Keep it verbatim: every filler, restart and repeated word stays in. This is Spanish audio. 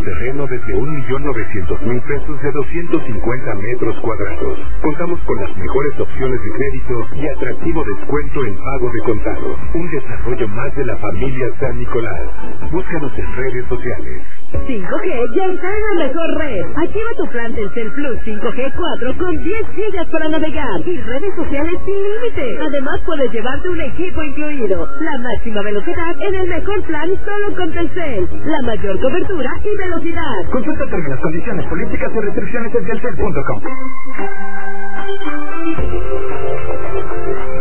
terreno desde un millón novecientos mil pesos de doscientos cincuenta metros cuadrados. Contamos con las mejores opciones de crédito y atractivo descuento en pago de contado. Un desarrollo más de la familia San Nicolás. Búscanos en redes sociales. cinco G ya está en la mejor red. Activa tu plan Telcel Plus cinco G cuatro con diez gigas para navegar y redes sociales sin límite. Además puedes llevarte un equipo incluido. La máxima velocidad en el mejor plan solo con Telcel. La mayor cobertura y velocidad. Consulta términos, condiciones, políticas y restricciones en telcel punto com.